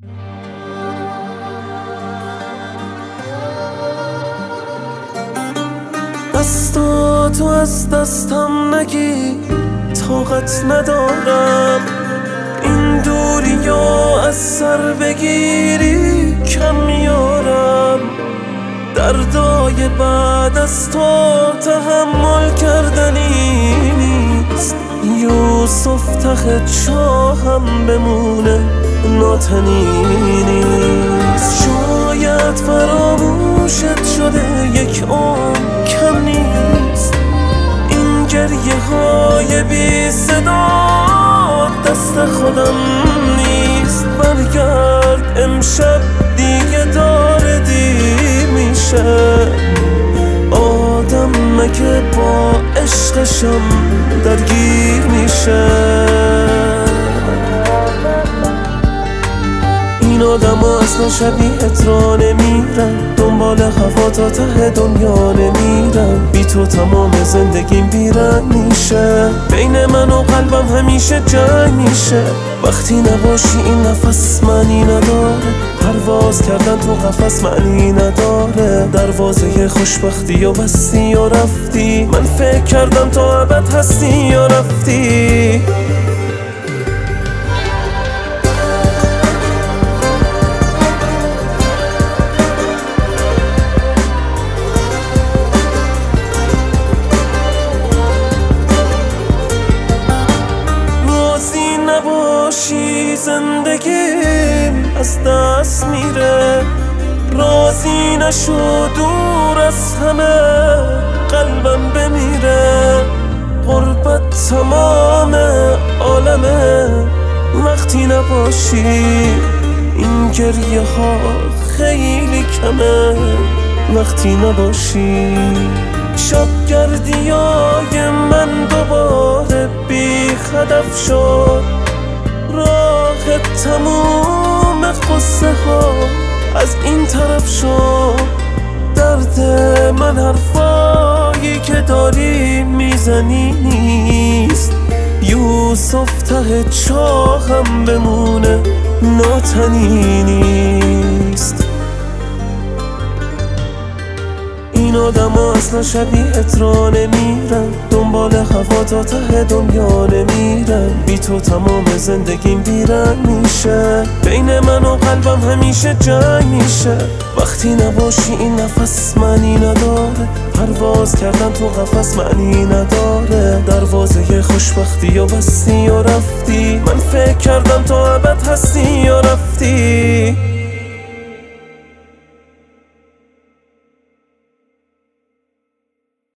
دستاتو از دستم نگیر، طاقت ندارم این دوریا از سر بگیری، کم میارم دردای بعد از تو تحمل کردنی نیست. یوسف ته چاهم بمونه ناتنی نیست. شاید فراموشت شده یک عمر کم نیست. این گریه های بی صدا دست خودم نیست. برگرد امشب دیگه داره دیر میشه. آدم مگه با عشقشم درگیر میشه؟ این آدم ها اصلا شبیهت را نمیرن، دنبال هوا تا ته دنیا نمیرن. بی تو تمام زندگیم بیرن میشه. بین من و قلبم همیشه جنگ میشه. وقتی نباشی این نفس معنی نداره. پرواز کردن تو قفس معنی نداره. دروازه خوشبختی و بستی و رفتی. من فکر کردم تا ابد هستی یا رفتی. نباشی زندگیم از دست میره. راضی نشو دور از همه قلبم بمیره. غربت تمام عالمه وقتی نباشی. این گریه ها خیلی کمه وقتی نباشی. شبگردیای من دوباره بی هدف شد. راه تموم قصه ها از این طرف شد. درد من حرفایی که داری میزنی نیست. یوسف ته چاهم بمونه ناتنی نیست. این آدم ها اصلا شبیهت را نمیرن، دنبال هوا تا ته دنیا نمیرن. بی تو تمام زندگیم بیرن میشه. بین من و قلبم همیشه جنگ میشه. وقتی نباشی این نفس معنی نداره. پرواز کردن تو قفس معنی نداره. دروازه خوشبختی و بستی و رفتی. من فکر کردم تا ابد هستی یا رفتی.